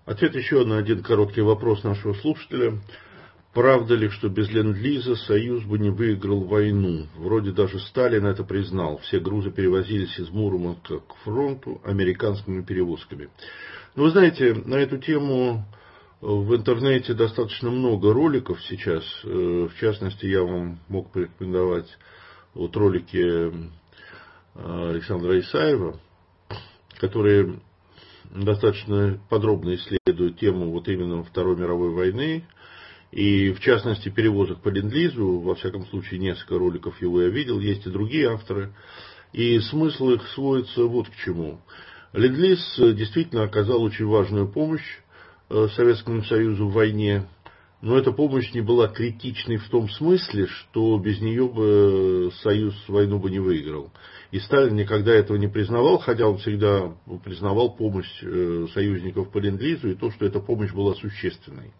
Ответ еще на один короткий вопрос нашего слушателя. Правда ли, что без ленд-лиза Союз бы не выиграл войну? Вроде даже Сталин это признал. Все грузы перевозились из Мурманска к фронту американскими перевозками. Но вы знаете, на эту тему в интернете достаточно много роликов сейчас. В частности, я вам мог порекомендовать ролики Александра Исаева, которые достаточно подробно исследуют тему именно Второй мировой войны. И в частности перевозок по ленд-лизу, во всяком случае несколько роликов его я видел, есть и другие авторы. И смысл их сводится вот к чему. Ленд-лиз действительно оказал очень важную помощь Советскому Союзу в войне, но эта помощь не была критичной в том смысле, что без нее бы Союз войну бы не выиграл. И Сталин никогда этого не признавал, хотя он всегда признавал помощь союзников по ленд-лизу и то, что эта помощь была существенной.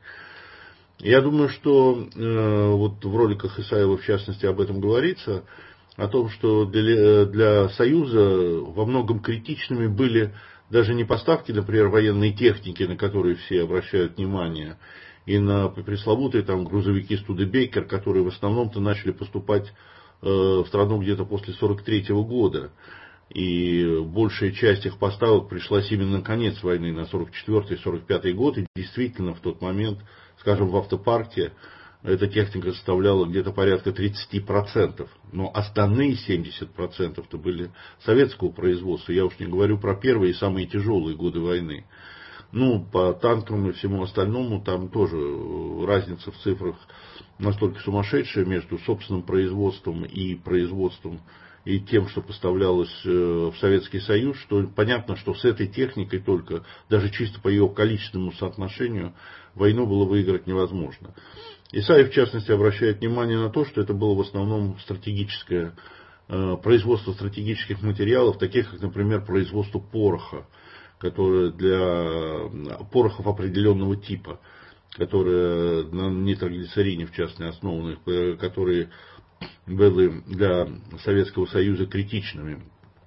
Я думаю, что вот в роликах Исаева в частности об этом говорится, о том, что для Союза во многом критичными были даже не поставки, например, военной техники, на которые все обращают внимание, и на пресловутые там грузовики Студебекер, которые в основном-то начали поступать в страну где-то после 1943 года. И большая часть их поставок пришлась именно на конец войны, на 1944-1945 год. И действительно в тот момент, скажем, в автопарке эта техника составляла где-то порядка 30%. Но остальные 70%-то были советского производства. Я уж не говорю про первые и самые тяжелые годы войны. Ну, по танкам и всему остальному там тоже разница в цифрах настолько сумасшедшая между собственным производством и производством и тем, что поставлялось в Советский Союз, что понятно, что с этой техникой только, даже чисто по ее количественному соотношению, войну было выиграть невозможно. Исаев, в частности, обращает внимание на то, что это было в основном стратегическое производство стратегических материалов, таких как, например, производство пороха, которое для порохов определенного типа, которые на нитроглицерине, в частности, основаны, которые были для Советского Союза критичными.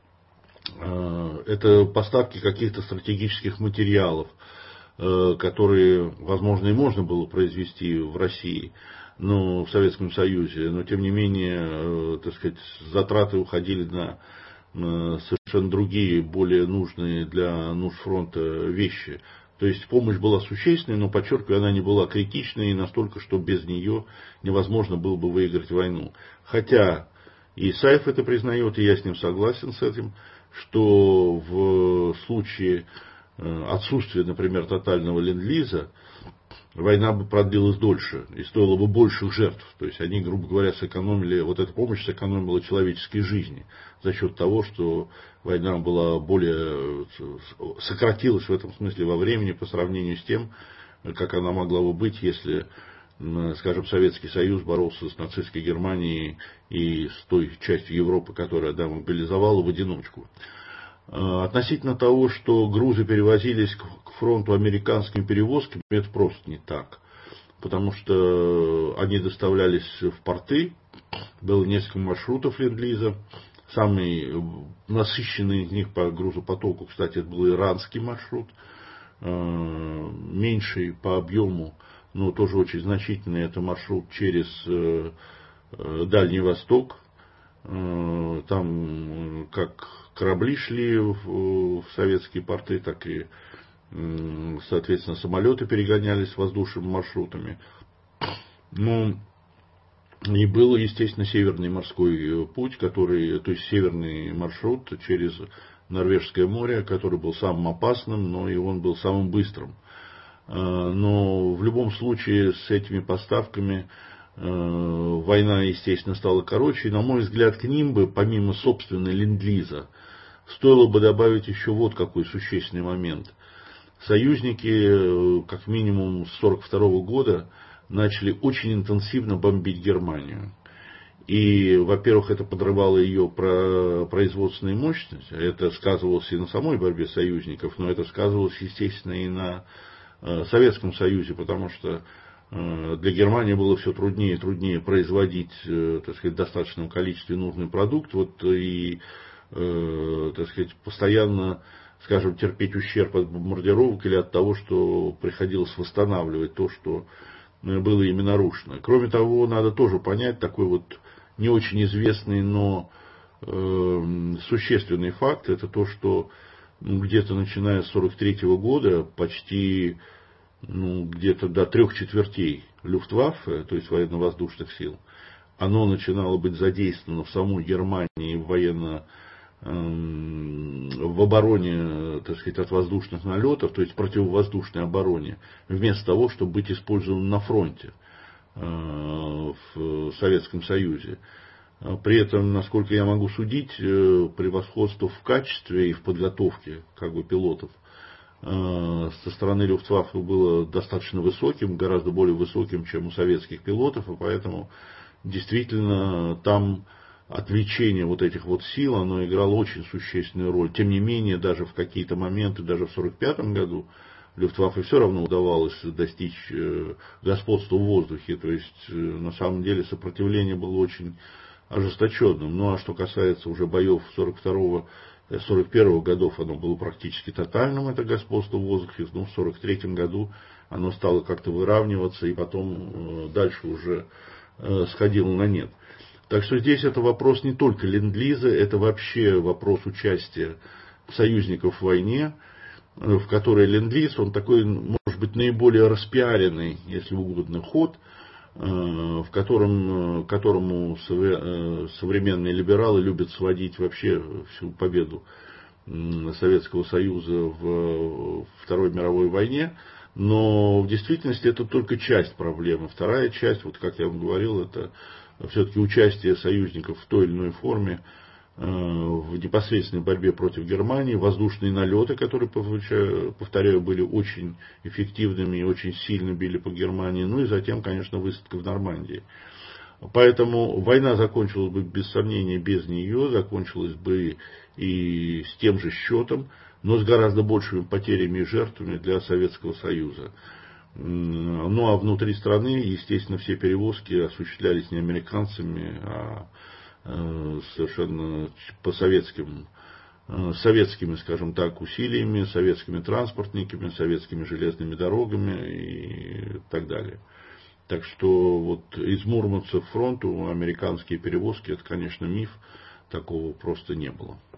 Это поставки каких-то стратегических материалов, которые, возможно, и можно было произвести в России, но в Советском Союзе, но тем не менее, так сказать, затраты уходили на совершенно другие, более нужные для нужд фронта вещи. То есть помощь была существенной, но, подчеркиваю, она не была критичной и настолько, что без нее невозможно было бы выиграть войну. Хотя и Исаев это признает, и я с ним согласен с этим, что в случае отсутствия, например, тотального ленд-лиза, война бы продлилась дольше и стоила бы больших жертв. То есть они, грубо говоря, сэкономили, вот эта помощь сэкономила человеческие жизни за счет того, что война была более, сократилась в этом смысле во времени по сравнению с тем, как она могла бы быть, если, скажем, Советский Союз боролся с нацистской Германией и с той частью Европы, которая мобилизовала в одиночку. Относительно того, что грузы перевозились к фронту американскими перевозками, это просто не так. Потому что они доставлялись в порты, было несколько маршрутов ленд-лиза. Самый насыщенный из них по грузопотоку, кстати, это был иранский маршрут, меньший по объему, но тоже очень значительный, это маршрут через Дальний Восток. Там как корабли шли в советские порты, так и, соответственно, самолеты перегонялись воздушными маршрутами. Ну, и был, естественно, северный морской путь, который, то есть северный маршрут через Норвежское море, который был самым опасным, но и он был самым быстрым. Но в любом случае с этими поставками война, естественно, стала короче. И, на мой взгляд, к ним бы, помимо собственной ленд-лиза, стоило бы добавить еще вот какой существенный момент. Союзники, как минимум с 1942 года, начали очень интенсивно бомбить Германию. И, во-первых, это подрывало ее производственные мощности, это сказывалось и на самой борьбе союзников, но это сказывалось, естественно, и на Советском Союзе, потому что для Германии было все труднее и труднее производить, так сказать, в достаточном количестве нужный продукт, вот, и, так сказать, постоянно скажем, терпеть ущерб от бомбардировок или от того, что приходилось восстанавливать то, что было ими нарушено. Кроме того, надо тоже понять такой вот не очень известный, но существенный факт, это то, что где-то начиная с 1943 года почти где-то до 3/4 Люфтваффе, то есть военно-воздушных сил, оно начинало быть задействовано в самой Германии в обороне, так сказать, от воздушных налетов, то есть противовоздушной обороне, вместо того, чтобы быть использованным на фронте в Советском Союзе. При этом, насколько я могу судить, превосходство в качестве и в подготовке пилотов со стороны Люфтваффе было достаточно высоким, гораздо более высоким, чем у советских пилотов, и поэтому действительно там отвлечение вот этих вот сил, оно играло очень существенную роль. Тем не менее, даже в какие-то моменты, даже в 1945 году, Люфтваффе все равно удавалось достичь господства в воздухе, то есть на самом деле сопротивление было очень ожесточенным. Ну а что касается уже боев 42-41 годов, оно было практически тотальным, это господство в воздухе, но в 1943 году оно стало как-то выравниваться и потом дальше уже сходило на нет. Так что здесь это вопрос не только ленд-лиза, это вообще вопрос участия союзников в войне, в которой ленд-лиз, он такой, может быть, наиболее распиаренный, если угодно, ход, в которому современные либералы любят сводить вообще всю победу Советского Союза в Второй мировой войне. Но в действительности это только часть проблемы. Вторая часть, вот как я вам говорил, это все-таки участие союзников в той или иной форме в непосредственной борьбе против Германии, воздушные налеты, которые, повторяю, были очень эффективными и очень сильно били по Германии, ну и затем, конечно, высадка в Нормандии. Поэтому война закончилась бы, без сомнения, без нее, закончилась бы и с тем же счетом, но с гораздо большими потерями и жертвами для Советского Союза. Ну а внутри страны, естественно, все перевозки осуществлялись не американцами, а совершенно по советскими, скажем так, усилиями, советскими транспортниками, советскими железными дорогами и так далее. Так что вот из Мурманска к фронту американские перевозки, это, конечно, миф, такого просто не было.